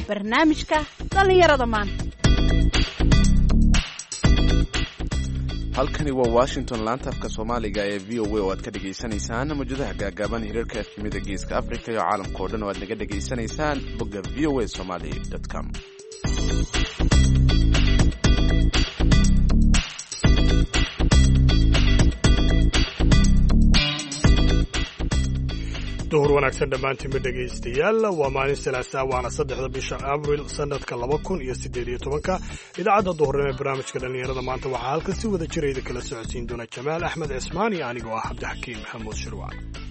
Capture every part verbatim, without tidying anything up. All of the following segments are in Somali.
barnaamijka dhallinyarada maanta. halkani waa Washington, laanta afka Soomaaliga ee V O A oo aad ka dhageysanaysaan mawjadaha gaagaaban hirarka efemida Geeska Afrika iyo caalamka oo dhan oo aad naga dhageysanaysaan bogga v o a somali dot com. duhur wanaagsan dhammaantiinba dhegaystayaal. waa maalin salaasaa waana saddexda bisha abril sanadka laba kun iyo siddeed iyo tobanka. idaacadda duhurnimo ee barnaamijka dhallinyarada maanta waxaa halkan si wada jirayda kala socodsiin doona jamaal axmed cismaan iyo anigoo ah cabdixakiim maxamuud shirwac.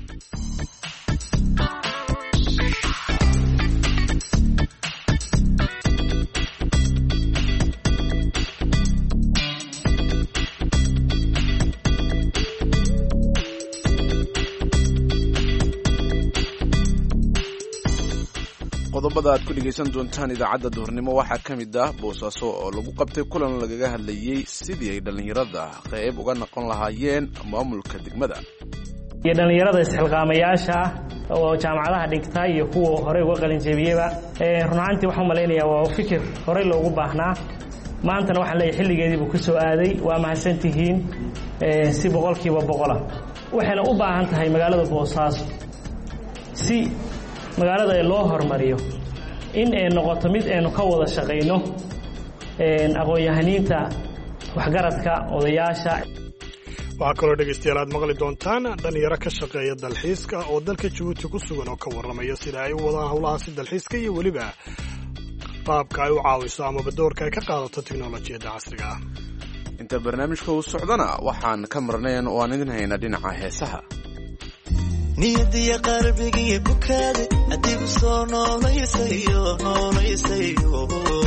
qodobada aad ku dhegaysan doontaan idaacadda duhurnimo waxaa ka mid ah boosaaso oo lagu qabtay kulan lagaga hadlayey sidii ay dhallinyarada qayb uga noqon lahaayeen maamulka degmada iyo dhallinyarada isxilqaamayaasha ah oo jaamacadaha dhigta iyo kuwa horey uga qalinjebiyeyba run ahaantii waxaan malaynayaa waa fikir horey loogu baahnaa. maantana waxaan leeyahay xilligeedii buu ku soo aaday. waa mahadsantihiin si boqolkiiba boqola. waxayna u baahan tahay magaalada boosaaso si magaalada ee loo hormariyo in ay noqoto mid aynu ka wada shaqayno aqoon-yahaniinta waxgaradka odayaasha. waxaa kaloo dhegaystayaal aad maqli doontaan dhallinyaro ka shaqeeya dalxiiska oo dalka Jabuuti ku sugan oo ka warramaya sida ay u wadaan howlahaasi dalxiiska iyo weliba qaabka ay u caawiso amaba doorka ay ka qaadato tiknolojiyadda casriga ah. inta barnaamijka uu socdana waxaan ka marnayn oo aan idin hayna dhinaca heesaha. niyadiya qalbigiiyo bukaade adigu soo noolaysayo noolaysayo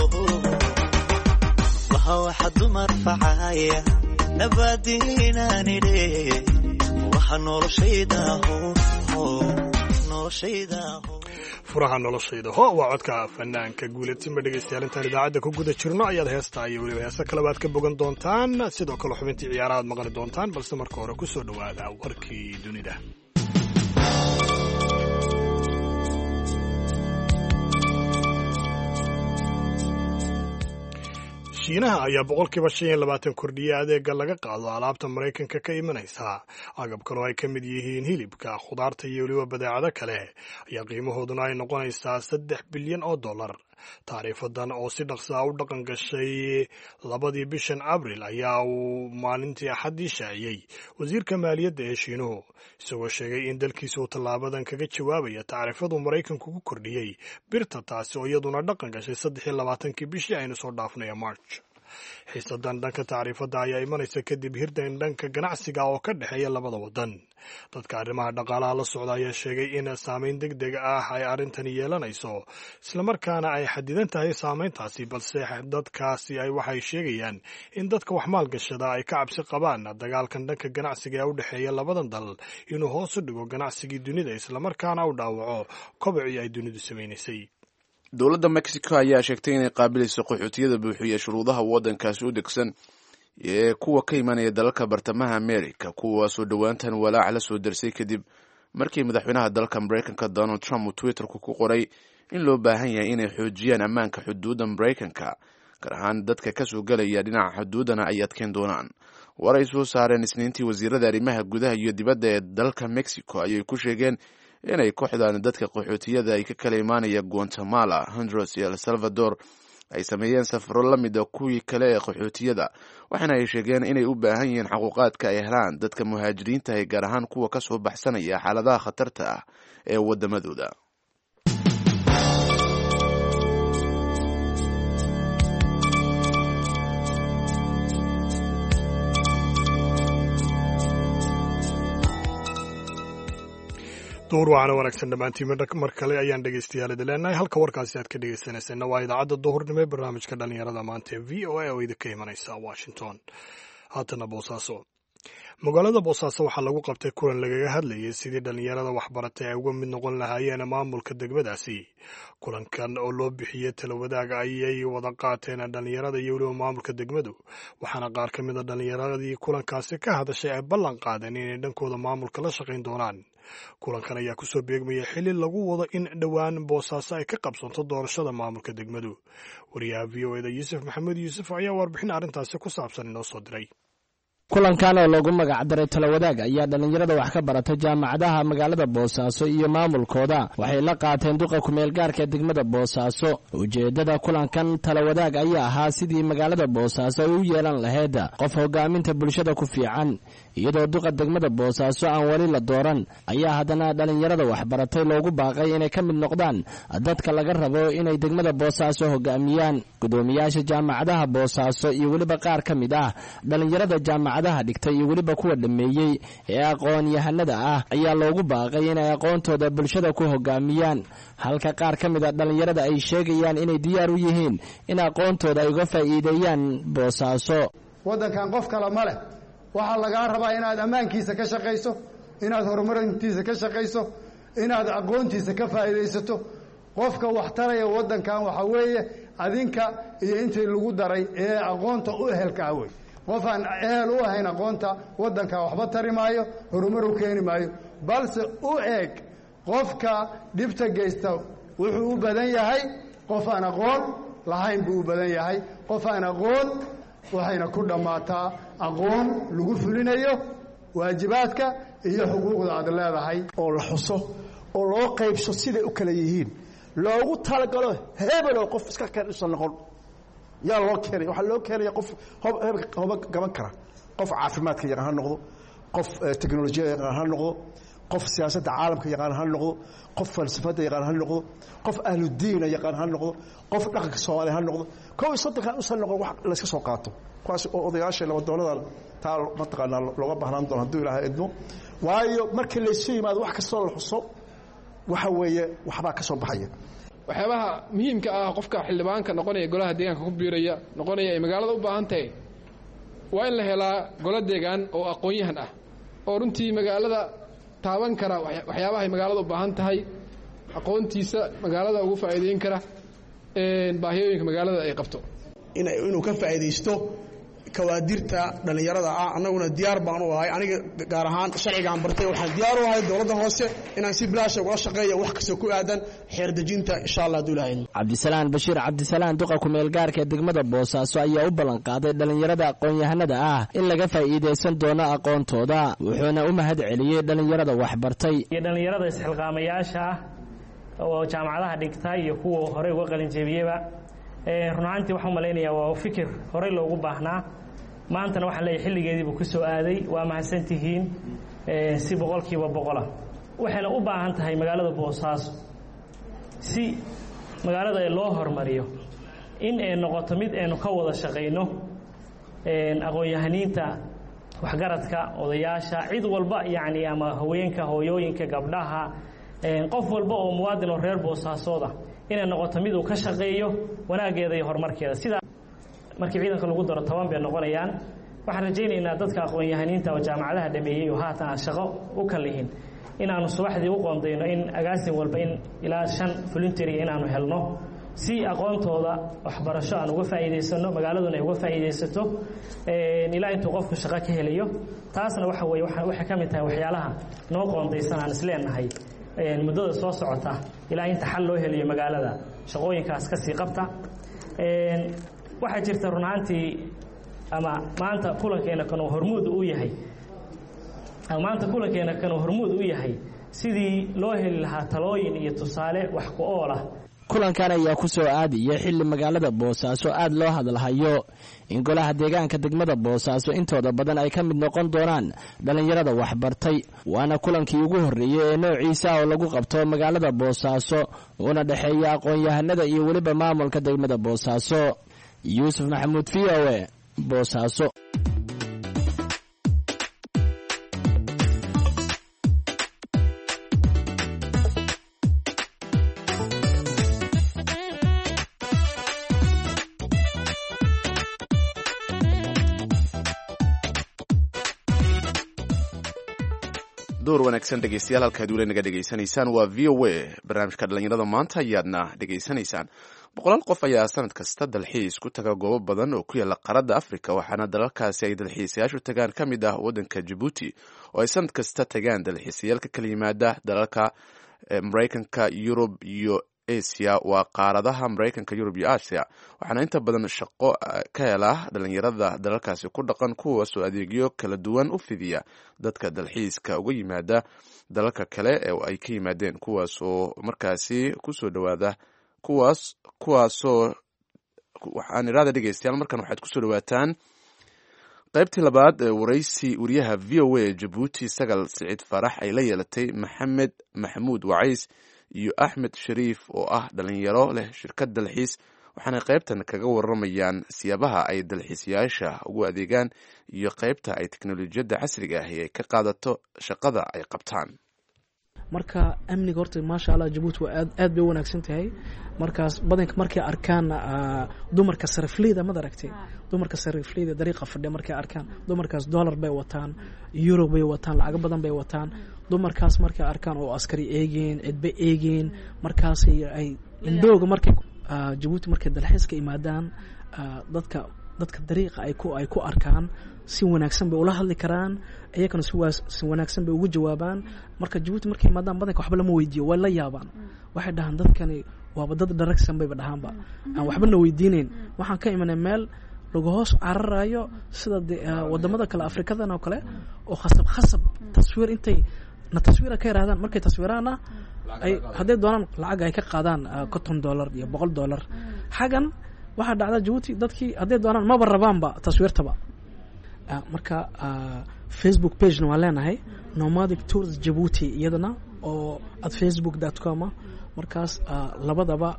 waxa waxa dumar facaya nabadiinanidhe waxa noloshayda noloshayda furaha noloshayda ho waa codka fanaanka guuleedsinba dhegaystayaal intaan idaacadda ku guda jirno ayaad heestaa iyo weliba heesa kalebaad ka bogan doontaan. sidoo kale xubintii ciyaaraha aad maqli doontaan, balse marka hore ku soo dhowaada warkii dunida. shiinaha ayaa boqolkiiba shan iyo labaatan kordhiya adeega laga qaado alaabta Maraykanka ka imanaysa. agabkan oo ay ka mid yihiin hilibka, khudaarta iyo weliba badeecado kale ayaa qiimahooduna ay noqonaysaa saddex bilyan oo dollar. taariifadan oo si dhaqsaa u dhaqan gashay labadii bishan abril ayaa uu maalintii axaddii shaaciyey wasiirka maaliyadda ee shiinuhu, isagoo sheegay in dalkiisa uu tallaabadan kaga jawaabaya tacriifadu Maraykanku ku kordhiyey birta, taasi oo iyaduna dhaqan gashay saddex iyo labaatankii bishii aynu soo dhaafnay March. xiisadan dhanka tacriifadda ayaa imanaysa kadib hirdan dhanka ganacsiga oo ka dhexeeya labada waddan. dadka arrimaha dhaqaalaha la socda ayaa sheegay in saamayn deg deg ah ay arrintani yeelanayso, islamarkaana ay xadidan tahay saamayntaasi, balse dadkaasi ay waxay sheegayaan in dadka wax maalgashada ay ka cabsi qabaan dagaalkan dhanka ganacsiga ee u dhexeeya labadan dal inuu hoos u dhigo ganacsigii dunida, islamarkaana u dhaawaco kobocii ay dunidu samaynaysay. dowladda Mexico ayaa sheegtay inay qaabilayso qaxootiyada buuxiya shuruudaha waddankaasi u degsan ee kuwa ka imanaya dalalka bartamaha America, kuwaasoo dhowaantan walaac la soo darsay kadib markii madaxweynaha dalka Maraykanka Donald Trump uu Twitterku ku qoray in loo baahan yahay inay xoojiyaan ammaanka xuduudda Maraykanka, gaar ahaan dadka ka soo galaya dhinaca xuduudana ay adkeyn doonaan. war ay soo saareen isniintii wasiirada arrimaha gudaha iyo dibadda ee dalka Mexico ayay ku sheegeen inay kooxdaan dadka qaxootiyada ay ka kala imaanaya Guatemala, Honduras iyo El Salvador ay sameeyeen safaro la mid ah kuwii kale ee qaxootiyada, waxaana ay sheegeen inay u baahan yihiin xuquuqaadka ay helaan dadka muhaajiriinta ah, gaar ahaan kuwa ka soo baxsanaya xaaladaha khatarta ah ee waddamadooda. duhur waxaana wanaagsan dhammaantiin mar kale ayaan dhegaystayaal idin leenahay. halka warkaasi aad ka dhegaysanayseena waa idaacadda duhurnimo ee barnaamijka dhallinyarada maanta ee v o a oo idinka imanaysa Washington. haatana boosaaso. magaalada boosaaso waxaa lagu qabtay kulan lagaga hadlayay sidii dhallinyarada waxbaratay ay uga mid noqon lahaayeen maamulka degmadaasi. kulankan oo loo bixiyey talawadaag ayay wada qaateen dhallinyarada iyo weliba maamulka degmadu, waxaana qaar ka mid a dhallinyaradii kulankaasi ka hadashay ay ballan qaadeen inay dhankooda maamulka la shaqayn doonaan. kulankan ayaa kusoo beegmaya xili lagu wado in dhowaan boosaaso ay ka qabsanto doorashada maamulka degmadu. wariyaha v o eda yuusuf maxamed yuusuf ayaa warbixin arrintaasi ku saabsan inoo soo diray. kulankan oo loogu magacdaray talawadaag ayaa dhallinyarada wax ka barata jaamacadaha magaalada boosaaso iyo maamulkooda waxay la qaateen duqa kumeel gaarka degmada boosaaso. ujeedada kulankan talawadaag ayaa ahaa sidii magaalada boosaaso ay u yeelan lahayd qof hogaaminta bulshada ku fiican. iyadoo duqa degmada boosaaso aan wali la dooran ayaa haddana dhallinyarada waxbaratay loogu baaqay inay ka mid noqdaan dadka laga rabo inay degmada boosaaso hogaamiyaan. gudoomiyaasha jaamacadaha boosaaso iyo weliba qaar ka mid ah dhallinyarada jaamacadaha dhigtay iyo weliba kuwa dhameeyey ee aqoon-yahanada ah ayaa loogu baaqay inay aqoontooda bulshada ku hogaamiyaan, halka qaar ka mid a dhallinyarada ay sheegayaan inay diyaar u yihiin in aqoontooda ay uga faa'iideeyaan boosaaso. waddankan qof kale ma leh, waxaa lagaa rabaa inaad ammaankiisa ka shaqayso, inaad horumarintiisa ka shaqayso, inaad aqoontiisa ka faa'iidaysato. qofka wax taraya waddankan waxaa weeye adinka iyo intii lagu daray ee aqoonta u ehelka ah wey. qof aan ehel u ahayn aqoonta waddanka waxba tari maayo, horumar u keeni maayo. balse u eeg qofka dhibta geysta wuxuu u badan yahay qof aan aqoon lahayn buu u badan yahay. qof aan aqoon waxayna ku dhammaataa aqoon lagu fulinayo waajibaadka iyo xuquuqda aad leedahay oo la xuso oo loo qaybso siday u kala yihiin, loogu talagalo hebeloo qof iska kaisan noqon yaa loo keenay. waxaa loo keenaya qof hoba gaban kara, qof caafimaadka yaqaan ha noqdo, qof teknolojiyada yaqaan ha noqdo, qof siyaasadda caalamka yaqaan ha noqdo, qof falsafadda yaqaan ha noqdo, qof ahludiina yaqaan ha noqdo, qof dhaqanka soomaaliya ha noqdo. kow iyo soddonkan usan noqon wax layska soo qaato, kuwaas oo odayaasha labadoonada taa mataqaanaa looga baahnaan doono hadduu ilaahay idmo. waayo markii laysu yimaado wax kastoo la xuso waxa weeye waxbaa ka soo baxaya. waxyaabaha muhiimka ah qofka xildhibaanka noqonaya golaha deegaanka ku biiraya noqonaya ay magaalada u baahan tahay waa in la helaa golo deegaan oo aqoon-yahan ah oo runtii magaalada taaban kara waxyaabaha ay magaalada u baahan tahay, aqoontiisa magaalada ugu faa'iideyn kara baahiyooyinka magaalada ay qabto. inuu ka faa'iidaysto kawaadirta dhallinyarada ah. annaguna diyaar baan u ahay, aniga gaar ahaan sharcigaan bartay waxaan diyaar u ahay dowladda hoose inaan si bilaasha ugala shaqeeya wax kastoo ku aadan xeer dejinta insha allah hadduu ilahay. cabdisalaan bashiir cabdisalaan duqa kumeel gaarka degmada boosaaso ayaa u ballan qaaday dhallinyarada aqoon-yahanada ah in laga faa'iidaysan doono aqoontooda, wuxuuna u mahad celiyey dhallinyarada waxbartay iyo dhallinyarada isxilqaamayaasha ah oo jaamacadaha dhigta iyo kuwa horey uga qalinjebiyeba. run ahaantii waxaan u malaynayaa waa fikir horey loogu baahnaa, maantana waxaan leeyahay xilligeediibuu ku soo aaday. waa mahadsantihiin si boqolkiiba boqola. waxayna u baahan tahay magaalada boosaaso si magaalada loo hormariyo in ay noqoto mid aynu ka wada shaqayno, aqoon-yahaniinta, waxgaradka, odayaasha, cid walba yacni ama haweenka, hooyooyinka, gabdhaha, qof walba oo muwaadin oo reer boosaasooda inay noqoto mid uu ka shaqeeyo wanaaggeeda iyo horumarkeeda. sidaa markii ciidanka lagu daro toban bay noqonayaan. waxaan rajaynaynaa dadka aqoon-yahaniinta oo jaamacadaha dhameeyey oo haatan aan shaqo u kalihin inaanu subaxdii u qoondayno in agaasin walba in ilaa shan volunteeriga inaanu helno si aqoontooda waxbarasho aan uga faa'iidaysano, magaaladuna ay uga faa'iidaysato ilaa intuu qofku shaqo ka helayo. taasna waxa weeye waxay ka mid tahay waxyaalaha noo qoondaysan aan isleenahay muddada soo socota ilaa inta xal loo heliyo magaalada shaqooyinkaas ka sii qabta. waxaa jirta run ahaantii ama maanta kulankeena kan uu hormuud u yahay ama maanta kulankeena kan uu hormuud u yahay sidii loo heli lahaa talooyin iyo tusaale wax ku ool ah. kulankan ayaa ku soo aadaya xilli magaalada boosaaso aad loo hadalhayo in golaha deegaanka degmada boosaaso intooda badan ay ka mid noqon doonaan dhallinyarada waxbartay. waana kulankii ugu horreeyey ee noociisa oo lagu qabto magaalada boosaaso uuna dhexeeya aqoon-yahanada iyo weliba maamulka degmada boosaaso. yuusuf maxamuud v o e boosaaso. door wanaagsan dhegeystayaal halkaad weli naga dhegaysanaysaan waa v o a barnaamijka dhallinyarada maanta ayaadna dhegaysanaysaan. boqolaal qof ayaa sanad kasta dalxiis ku taga goobo badan oo ku yaala qaaradda afrika waxaana dalalkaasi ay dalxiisayaashu tagaan ka mid ah waddanka jabuuti oo ay sanad kasta tagaan dalxiisayaal ka kala yimaada dalalka maraykanka yurub iyo asia waa qaaradaha maraykanka yurub iyo asia waxaana inta badan shaqo ka hela dhalinyarada dalalkaasi ku dhaqan kuwaasoo adeegyo kala duwan u fidiya dadka dalxiiska uga yimaada dalalka kale ee ay ka yimaadeen kuwaasoo markaasi kusoo dhawaada kuwaas kuwaasoo waxaan iraada dhegeystayaal markan waxaad kusoo dhawaataan qaybtii labaad ee waraysi wariyaha v o a jabuuti sagal siciid farax ay la yeelatay maxamed maxamuud wacays iyo axmed shariif oo ah dhalinyaro leh shirkad dalxiis waxaana qaybtan kaga waramayaan siyaabaha ay dalxiisayaasha ugu adeegaan iyo qaybta ay teknolojiyadda casriga ahi ay ka qaadato shaqada ay qabtaan. marka amniga horta maasha allah jabuuti waa aad aad bay u wanaagsan tahay markaas badanka markay arkaan dumarka sarifleyda ma aragtay dumarka sarifleyda dariiqa fadhiya markay arkaan dumarkaas dollar bay wataan euro bay wataan lacag badan bay wataan dumarkaas markay arkaan oo askari eegeen cidba eegeen markaas ay indooga markay jabuuti markay dalxiis ka imaadaan dadka dadka dariiqa ay ku ay ku arkaan si wanaagsan bay ula hadli karaan iyagana si si wanaagsan bay ugu jawaabaan marka jabuuti markay imaadaan badanka waxba lama weydiiyo way la yaabaan waxay dhahaan dadkani waaba dad daragsan bayba dhahaanba aan waxba na weydiinayn waxaan ka imanay meel lagu hoos cararayo sida wadamada kale afrikadan oo kale oo khasab khasab taswiir intay na taswiira ka yiraahdaan markay taswiiraana ay haday doonaan lacag ay ka qaadaan konton dollar iyo boqol dollar xagan waxa dhacda jabuuti dadkii haday doonaan ma barabaanba taswiirtaba marka Facebook page waa leenahay nomadic tours Djibouti iyadana oo at facebook dot com markaas labadaba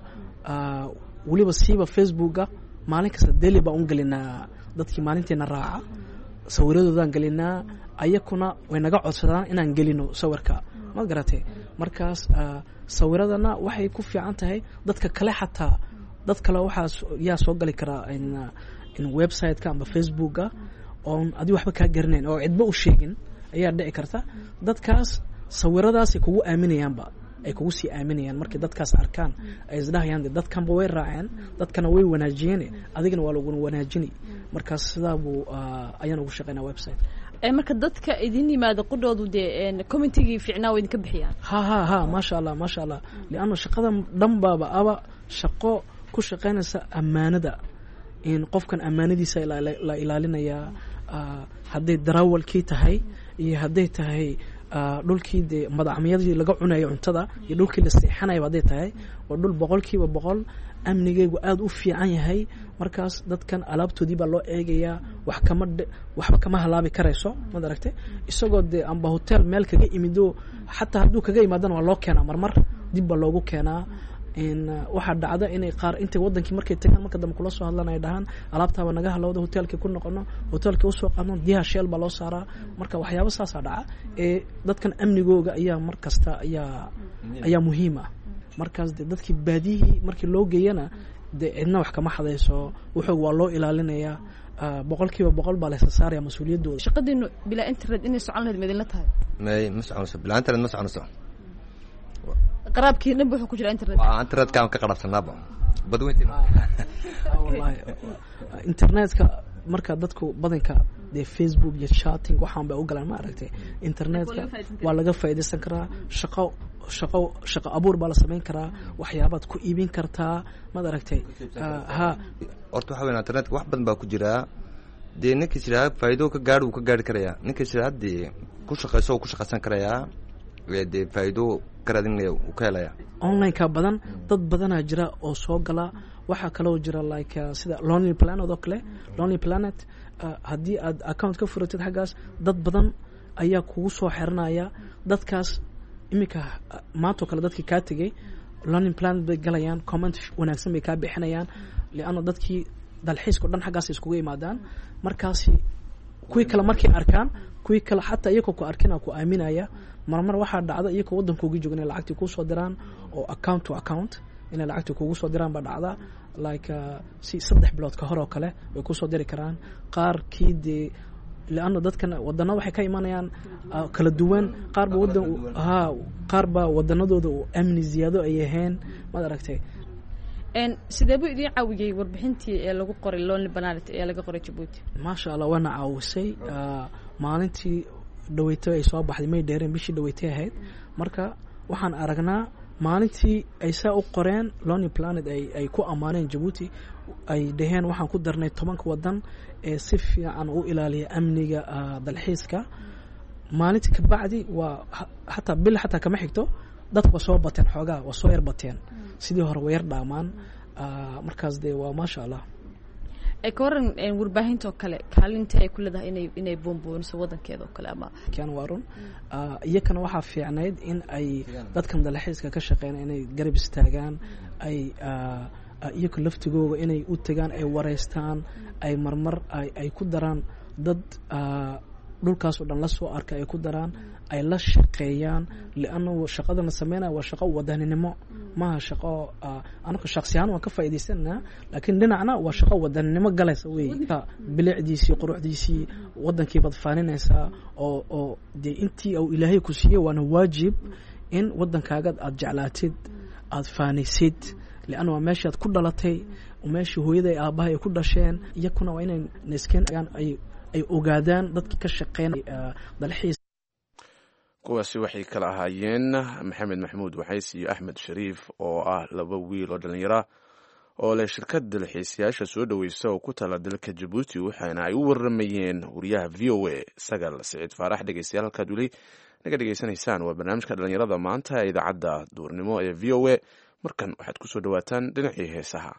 waliba siiba Facebooka maalin kasta daily ba un galinaa dadkii maalinteena raaca sawiradoodan galinaa ayakuna way naga codsadaan inaan gelino sawirka ma garatay markaas sawiradana waxay ku fiican tahay dadka kale xataa dad kale waxa yaa soo gali kara in in website-ka ama Facebooka oo adii waxba ka garanayn oo cidba u sheegin ayaa dhici karta dadkaas sawiradaas ay kugu aaminayaanba ay kugu sii aaminayaan markii dadkaas arkaan ay isdhahayaan dadkan way raaceen dadkana way wanaajiyeen adigana waa lagu wanaajini markaas sidaa buu ayaan ugu shaqeynaa website ee marka dadka idin yimaado qudoodu de community fiicnaa way idin ka bixiyaan ha ha ha ma sha Allah ma sha Allah liano shaqada dhanbaaba aba shaqo ku shaqeynaysa amaanada in qofkan amaanadiisa la ilaalinaya haday darawalkii tahay iyo haday tahay dhulkii de madacmiyadii laga cunayo cuntada iyo dhulkii la seexanayo haday tahay waa dhul boqolkiiba boqol amnigeegu aad u fiican yahay markaas dadkan alaabtoodii baa loo eegayaa wax kama waxba kama halaabi karayso ma aragtay isagoo de amba hotel meel kaga imido xataa haduu kaga imaadana waa loo keenaa marmar dib ba loogu keenaa in waxa dhacda inay qaar inta wadankii markay tagaan marka dambe kula soo hadlanay dhahan alaabtaaba naga halowda hotelka ku noqono hotelka u soo qaadno diha shell ba loo saaraa marka waxyaabo saas ah dhaca ee dadkan amnigooga ayaa mar kasta ayaa ayaa muhiim ah markaas dadkii baadiyii markii loo geeyana de cidna wax kama xadayso wuxuu waa loo ilaalinayaa boqolkiiba boqol baa la saaraya mas'uuliyadooda shaqadiinu bila internet inay socon lahayd midna tahay may ma soconayso bila internet ma soconayso qaraabkii dhanba wuxuu ku jira internet waa internet ka ka qarabsanaaba badweyntii wallahi internetka marka dadku badanka de Facebook iyo chatting waxaan ba u galaan ma aragtay internetka waa laga faa'iideysan karaa shaqo shaqo shaqo abuur baa la sameyn karaa waxyaabaad ku iibin kartaa ma aragtay ha horta waxa weyn internetka wax badan baa ku jira de ninkii jira faa'iido ka gaar uu ka gaari karaya ninkii jira hadii ku shaqeyso ku shaqeysan karaya de faa'iido karadinaya uu ka helaya online ka badan dad badan jira oo soo gala waxa kale oo jira like uh, sida Lonely Planet oo kale Lonely Planet uh, hadii aad account ka furatid xagaas dad badan ayaa kugu soo xirnaya dadkaas imika uh, maanta kale dadkii ka tagay Lonely Planet bay galayaan comment wanaagsan bay ka bixinayaan liano dadkii dalxiiska dhan xagaas iskugu yimaadaan markaas kuwii kale markay arkaan kuwii kale xataa iyagoo ku arkina ku aaminaya marmar waxa dhacda iyagoo wadankooga joogna lacagtii ku soo diraan oo account to account in lacagtii kugu soo diraan ba dhacda like uh, si saddex bilood ka hor oo kale way ku soo diri karaan qaar kiidi laana dadkan wadana waxay ka imanayaan uh, kala duwan qaar ba wadan ha qaar ba wadanadooda oo amni ziyado ay yahay ma aragtay een sidee buu idin caawiyay warbixintii ee lagu qoray Lonely Planet ee laga qoray Djibouti maasha Allah wana caawisay maalintii dhaweytay ay soo baxday may dheereen bishii dhaweytay ahayd marka waxaan aragnaa maalintii ay saa u qoreen Lonely Planet ay ay ku amaaneen Djibouti ay dhaheen waxaan ku darnay tobanka wadan ee si fiican u ilaaliya amniga dalxiiska maalintii ka bacdi waa hatta bil hatta kama xigto dadku soo bateen xoogaa waa soo yar bateen sidii hore way yar dhaamaan markaas de waa maasha Allah ay koran in warbaahinta kale kaalinta ay ku leedahay inay inay boomboonso wadankeeda kale ama kan waarun iyakana waxa fiicnayd in ay dadkan dalxiiska ka shaqeeyaan inay garab istaagaan ay iyaku laftigooda inay u tagaan ay wareystaan ay marmar ay ay ku daraan dad dhulkaas oo dhan la soo arka ay ku daraan ay la shaqeeyaan li'anna shaqadana sameynaa waa shaqo wadaninimo ma shaqo anaga shakhsiyan waan ka faa'iideysanaa laakiin dhinacna waa shaqo wadaninimo galaysa weey bilicdiisii quruxdiisii wadankii bad faaninaysa oo oo de intii uu ilaahay ku siiyay waana waajib in wadankaaga aad jeclaatid aad faanisid li'anna waa meeshaad ku dhalatay meeshii hooyaday aabahay ku dhasheen iyakuna waa inay neeskeen ay ay ogaadaan dadkii ka shaqeynaya dalxiis kuwaasi waxay kala ahaayeen maxamed maxmuud waxays iyo axmed shariif oo ah laba wiil oo dhalinyaro oo leh shirkad dalxiisayaasha soo dhaweysa oo ku tala dalka Djibouti waxaana ay u waramayeen wariyaha V O A Sagal Saciid Faarax dhageystayaal halkaad weli naga dhageysanaysaan waa barnaamijka dhalinyarada maanta ee idaacadda duurnimo ee V O A markan waxaad ku soo dhawaataan dhinacii heesaha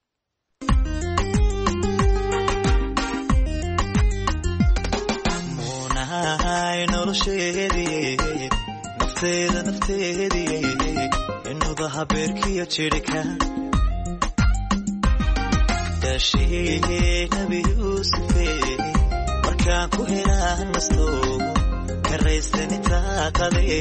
nolosheedii nafteeda nafteedii inuda habeerkiyo jirhka daashii nabi yuusufe markaan ku helaa nasto karaysani taaqade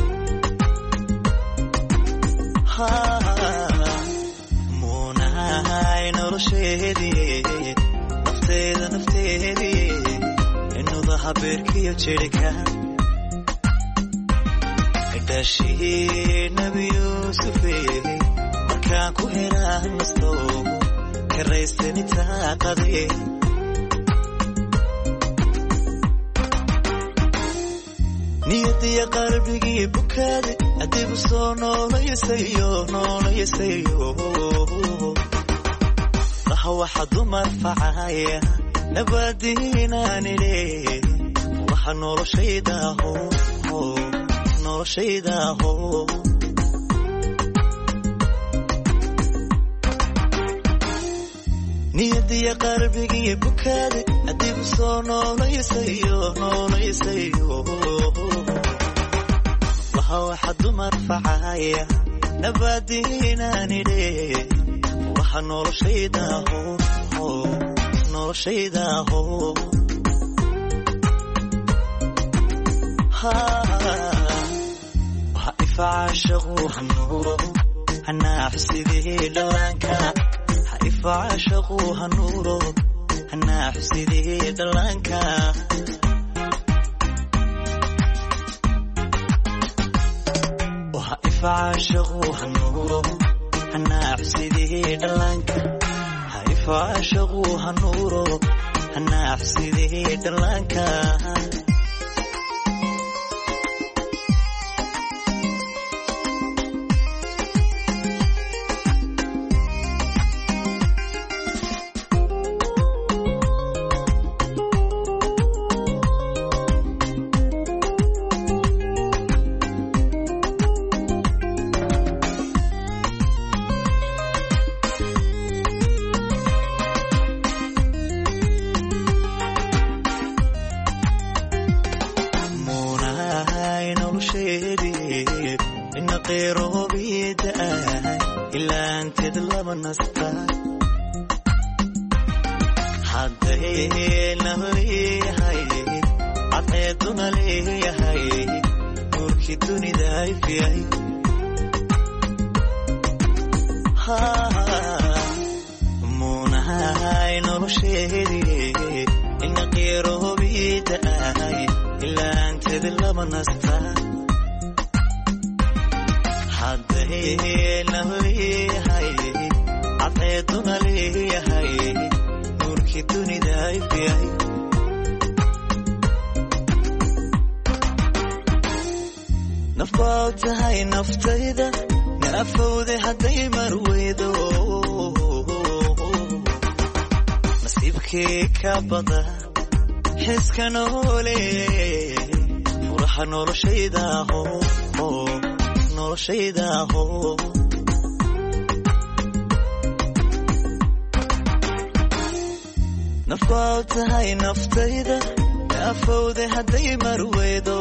muunahay nolosheedii nafteeda nafteedii inuda habeerkiyo jirhka daashii nabi yuusufe markaan ku helaa nasto karaysani taaqade niyadiya qalbigii bukaade adigu soo noolayasayo noolayasayo laha waxa dumar facaya nabadiinaanile waxa noloshaydaho noloshaydaho niyadiya qalbigii bukaade adigu soo noolayasayo noolayasayo laha waxa dumar facaya nabadiinaanile waxa noloshaydaho noloshaydaho waxa ifacaashaqu hanuuro hanaaxsidii dhallaanka ha ifacaashaqu hanuuro hanaaxsidii dhallaanka waxa ifacaashaqu hanuuro hanaaxsidii dhallaanka faashaqu hanuuro hanaaxsidii dhallaanka yahay nuurkii dunida ifyahay nafbaad tahay naftayda naafowde hadday marweydo nasiibkii ka bada xiska noole furaha noloshaydaho noloshaydaho nafbaad tahay naftayda naafowde hadday marweydo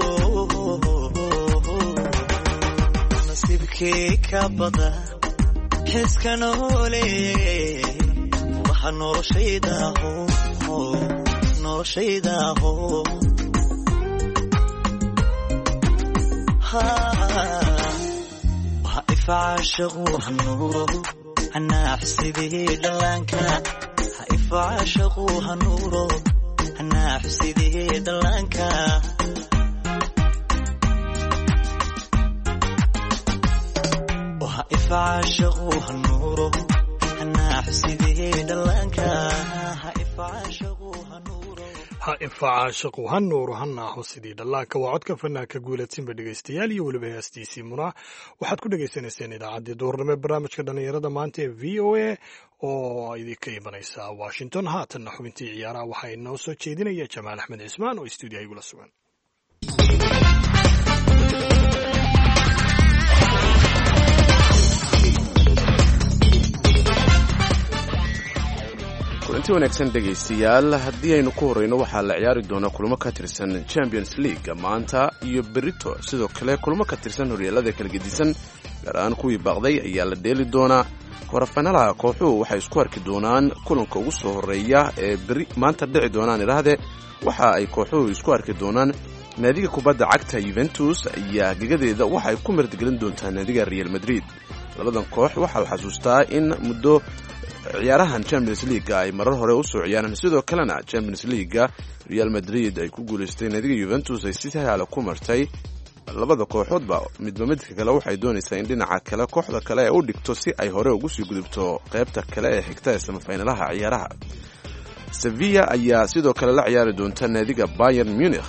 nasiibkii ka bada xiska noole furaha noloshaydaho noloshaydaho ha ifacaashaqu hanuuro hanaa xsidii dhallaanka ha ifacaashaqu hanuuro hanaa xsidii dhallaanka ha ifacaashaqu hanuuro hanaa xsidii dhallaanka ha ifacaashaqu ha infacaashaqu ha nuuru ha naaxo sidii dhallaanka waa codka fanaanka guuladsinba dhegaystayaal iyo weliba heestiisii muna waxaad ku dhegaysanayseen idaacaddii duhurnimo barnaamijka dhallinyarada maanta ee v o a oo idinka imanaysa washington haatanna xubintii ciyaaraha waxaa inoo soo jeedinaya jamaal axmed cismaan oo stuudiyaha igula sugan kulanti wanaagsan dhegaystayaal haddii aynu ku horreyno waxaa la ciyaari doonaa kulamo ka tirsan champions league maanta iyo berito sidoo kale kulamo ka tirsan horyaalada kala gedisan gaar ahaan kuwii baaqday ayaa la dheeli doonaa horafanalaha kooxuhu waxay isku arki doonaan kulanka ugu soo horreeya ee beri maanta dhici doonaan idhaahdee waxa ay kooxuhu isku arki doonaan naadiga kubadda cagta yuventus ayaa gegadeeda waxaay ku martigelin doontaa naadiga real madrid labadan koox waxaa la xasuustaa in muddo ciyaarahan champions leaguea ay marar hore usoo ciyaareen sidoo kalena champions leaguea real madrid ay ku guulaystay naadiga yuventus ay si sahla ku martay labada kooxoodba midba midka kale waxay doonaysaa in dhinaca kale kooxda kale ay u dhigto si ay hore ugu sii gudubto qaybta kale ee xigta ee samafinalaha ciyaaraha sevilla ayaa sidoo kale la ciyaari doonta naadiga bayern munich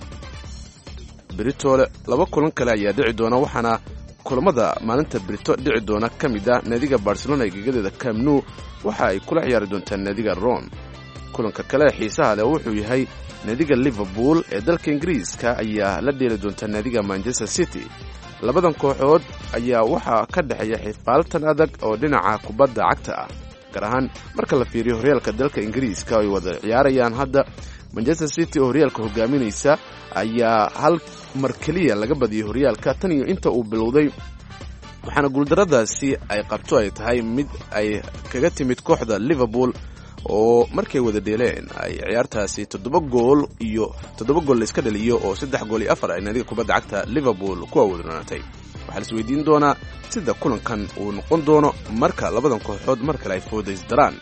britole laba kulan kale ayaa dhici doona waxaana kulamada maalinta brito dhici doona ka mid ah naadiga barcelona ee gegadeeda camnu waxa ay kula ciyaari doontaa naadiga rome kulanka kale ee xiisaha leh wuxuu yahay naadiga liverpool ee dalka ingiriiska ayaa la dheeli doontaa naadiga manchester city labadan kooxood ayaa waxaa ka dhexeeya xifaaltan adag oo dhinaca kubadda cagta ah gaar ahaan marka la fiiriyo horyaalka dalka ingiriiska ay wada ciyaarayaan hadda manchester city oo horyaalka hogaaminaysa ayaa hal mar keliya laga badiyay horyaalka tan iyo inta uu bilowday waxaana guuldaradaasi ay qabto ay tahay mid ay kaga timid kooxda liverpool oo markay wada dheeleen ay ciyaartaasi toddoba gool iyo toddoba gool la iska dhaliyo oo saddex gool iyo afar ay naadiga kubadda cagta liverpool ku awoodnaatay waxaa la isweydiin doonaa sida kulankan uu noqon doono marka labadan kooxood mar kale ay foodaysdaraan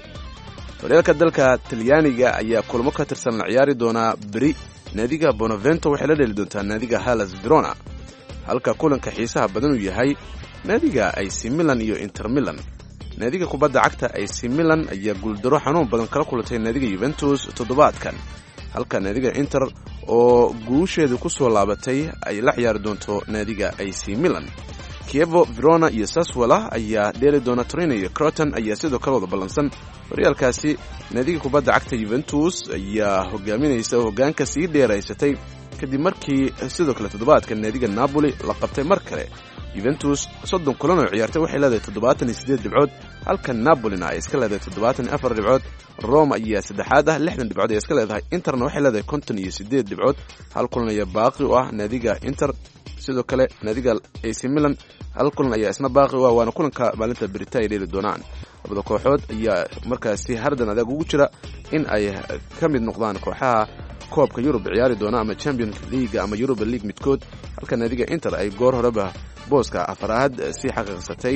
horyaalka dalka talyaaniga ayaa kulamo ka tirsan la ciyaari doonaa beri naadiga bonavento waxay la dheeli doontaa naadiga halas verona halka kulanka xiisaha badan uu yahay naadiga ac milan iyo inter milan naadiga kubadda cagta ac milan ayaa guuldaro xanuun badan kala kulantay naadiga yuventus toddobaadkan halka naadiga inter oo guusheedu ku soo laabatay ay la ciyaari doonto naadiga ac milan kievo verona iyo saswala ayaa dheeli doona torino iyo croton ayaa sidoo kale wada ballansan horyaalkaasi naadiga kubadda cagta yuventus ayaa hogaaminaysa oo hoggaanka sii dheeraysatay kadib markii sidoo kale toddobaadka naadiga napoli la qabtay mar kale yuventus soddon kulan oo ciyaartay waxay leedahay toddobaatan iyo siddeed dhibcood halka napolina ay iska leedahay toddobaatan iyo afar dhibcood roma ayaa saddexaad ah lixdan dhibcood ay iska leedahay interna waxay leedahay konton iyo siddeed dhibcood hal kulan ayaa baaqi u ah naadiga inter sidoo kale naadiga ac milan hal kulan ayaa isna baaqi u ah waana kulanka maalinta berita ay dheeli doonaan labada kooxood ayaa markaasi hardan adag ugu jira in ay ka mid noqdaan kooxaha koobka yurub ciyaari doona ama champions league ama europa league midkood halka naadiga inter ay goor horeba booska afaraad sii xaqiiqsatay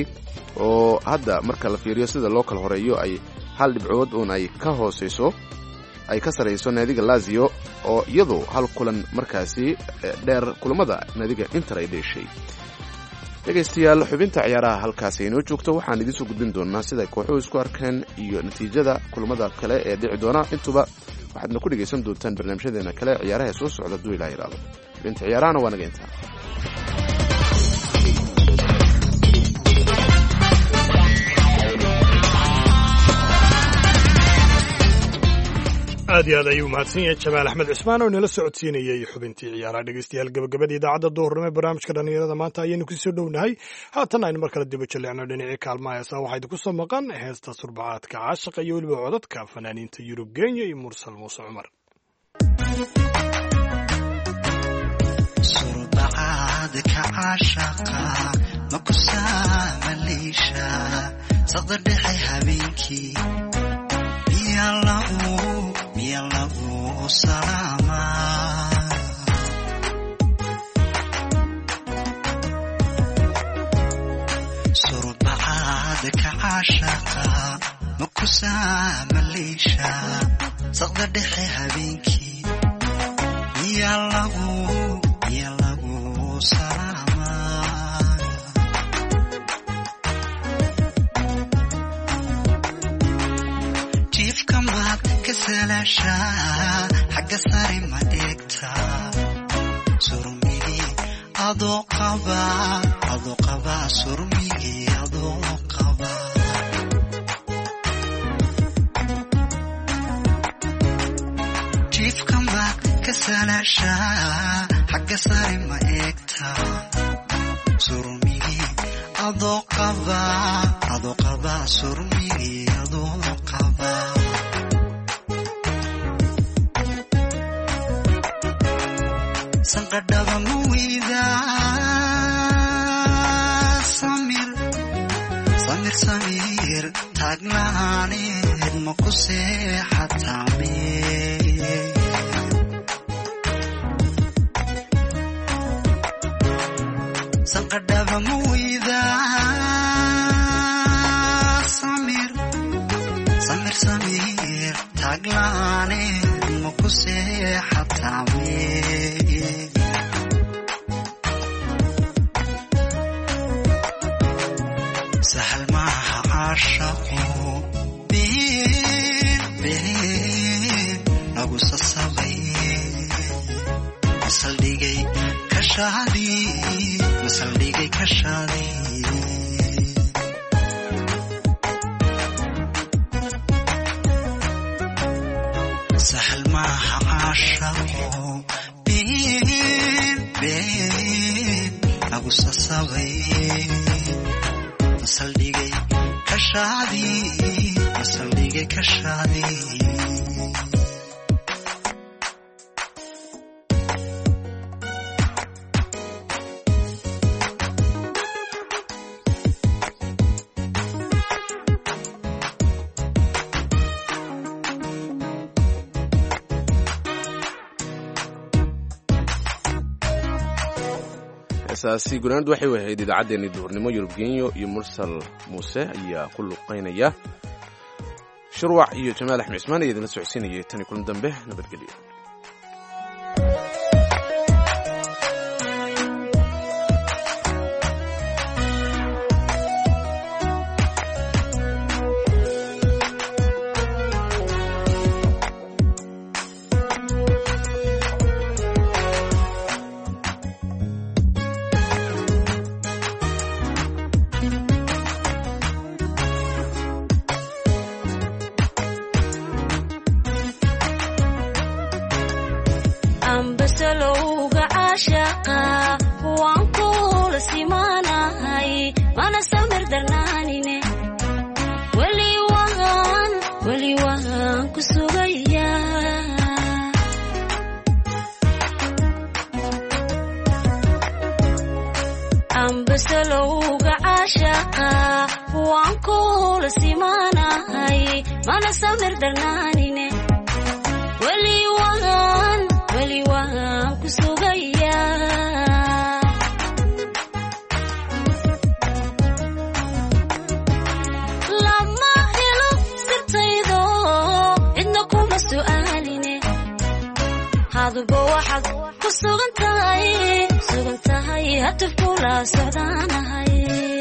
oo hadda marka la fiiriyo sida loo kala horeeyo ay hal dhibcood uun ay ka hooseyso ay ka sarayso naadiga lazio oo iyadu hal kulan markaasi dheer kulamada naadiga inter ay dheeshay dhegaystayaal xubinta ciyaaraha halkaasi inoo joogto waxaan idiin soo gudbin doonaa sida kooxuhu isku arkeen iyo natiijada kulamada kale ee dhici doona intuba waxaadna ku dhegaysan doontaan barnaamijyadeena kale ciyaaraha soo socda hadduu ilaa yidhaahdo xubinta ciyaarahana waa naga intaa aad iyo aad ayuu mahadsan yahay jamaal axmed cismaan oo nala socodsiinayay xubintii ciyaaraha dhegeystayaal gabagabada idaacadda duhurnimo ee barnaamijka dhallinyarada maanta ayaynu kusoo dhownahay haatan aynu mar kale diba jalleecno dhinacii kaalmaha heesaa waxaa idinku soo maqan heesta surbacaadka caashaqa iyo weliba codadka fanaaniinta yurub kenya iyo mursal muuse cumar surbacaadka caashaqa ma ku saamaleysha saqda dhexe habeenkii miya lagu salaama surbacaadka caashaqa ma ku saamaleysha saqda dhexe habeenkii miya lagu miya lagu salaama jiifka maad ka salaasha xagga sare ma dhigta surmigii adoo qaba adoo qaba surmigii adoo qaba jiifka maad ka salaasha xagga sare ma dhigta surmigii adoo qaba adoo qaba surmigii adoo qaba sanqadhaba muwida samir samir samir taagnaaneed ma ku seexataame sanqadhaba muwida samir samir samir taagnaaneed ma ku seexataame sahal maaha caashaqo been been lagu sasabay masaldhigay kashaadi masaldhigay kashaadi sahal maaha caashaqo been been lagu sasabay masaldhigay kashaadi masaldhigay kashaadi heesaasi gunaanad waxay ahayd idaacaddeenii duhurnimo yurub genyo iyo mursal muuse ayaa ku luqaynaya shurwac iyo jamaal axmed cismaan ayaa idinla socodsiinayay tan iyo kulan dambe nabadgelyo walba waxaad ku sugan tahay sugan tahay hadaf kula socdaanahay